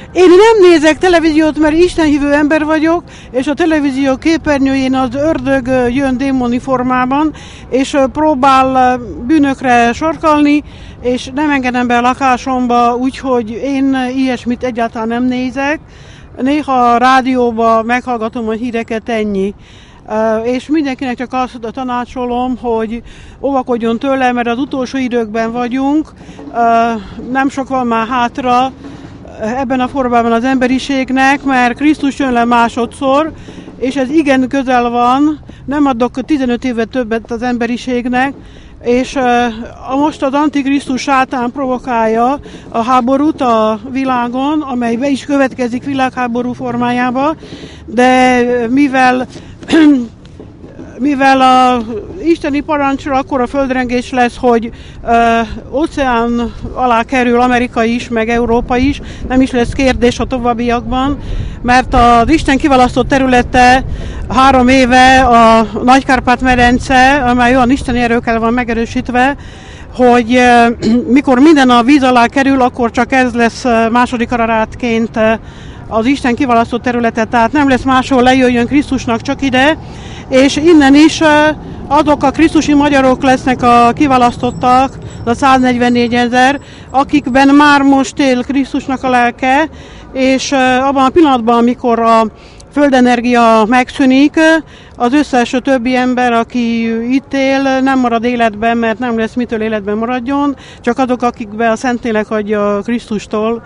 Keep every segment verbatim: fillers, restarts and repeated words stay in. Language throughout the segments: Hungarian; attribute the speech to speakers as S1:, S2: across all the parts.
S1: Én nem nézek televíziót, mert istenhívő ember vagyok, és a televízió képernyőjén az ördög jön démoni formában, és próbál bűnökre sarkalni, és nem engedem be a lakásomba, úgyhogy én ilyesmit egyáltalán nem nézek. Néha a rádióban meghallgatom a híreket, ennyi. Uh, és mindenkinek csak azt tanácsolom, hogy óvakodjon tőle, mert az utolsó időkben vagyunk, uh, nem sok van már hátra ebben a formában az emberiségnek, mert Krisztus jön le másodszor, és ez igen közel van, nem adok tizenöt évet többet az emberiségnek, és uh, most az Antikrisztus sátán provokálja a háborút a világon, amely be is következik világháború formájába, de mivel mivel a isteni parancsra akkor a földrengés lesz, hogy ö, óceán alá kerül Amerika is, meg Európa is, nem is lesz kérdés a továbbiakban, mert az Isten kiválasztott területe három éve a Nagy-Kárpát-medence, amely olyan isteni erőkkel van megerősítve, hogy ö, mikor minden a víz alá kerül, akkor csak ez lesz második aratként az Isten kiválasztott területe, tehát nem lesz máshol, lejöjjön Krisztusnak csak ide, és innen is azok a krisztusi magyarok lesznek a kiválasztottak, a száznegyvennégy ezer, akikben már most él Krisztusnak a lelke, és abban a pillanatban, amikor a földenergia megszűnik, az összes többi ember, aki itt él, nem marad életben, mert nem lesz mitől életben maradjon, csak azok, akikbe a Szentlélek adja Krisztustól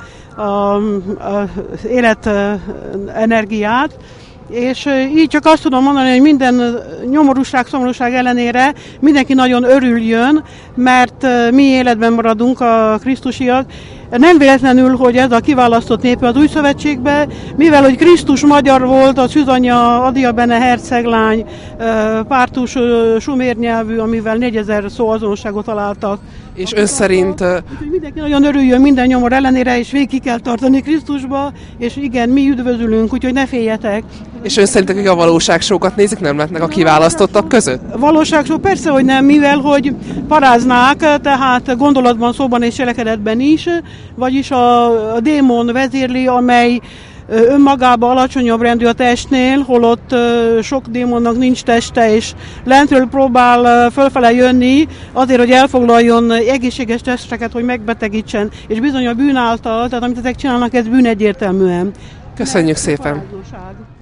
S1: az élet energiát. És így csak azt tudom mondani, hogy minden nyomorúság, szomorúság ellenére mindenki nagyon örüljön, mert mi életben maradunk a krisztusiak. Nem véletlenül, hogy ez a kiválasztott népe az új szövetségbe, mivel hogy Krisztus magyar volt, a szűzanyja Adia Bene herceglány, pártus sumér nyelvű, amivel négyezer szó azonosságot találtak.
S2: És ön szerint...
S1: Úgyhogy mindenki nagyon örüljön minden nyomor ellenére, és végig kell tartani Krisztusba, és igen, mi üdvözülünk, úgyhogy ne féljetek.
S2: És ön szerint, akik a valóságsókat nézik, nem lehetnek a kiválasztottak között?
S1: Valóságsó persze, hogy nem, mivel hogy paráznák, tehát gondolatban, szóban és cselekedetben is, vagyis a, a démon vezérli, amely önmagában alacsonyabb rendű a testnél, holott sok démonnak nincs teste, és lentről próbál fölfele jönni azért, hogy elfoglaljon egészséges testeket, hogy megbetegítsen, és bizony a bűn által, tehát amit ezek csinálnak, ez bűn egyértelműen.
S2: Köszönjük szépen!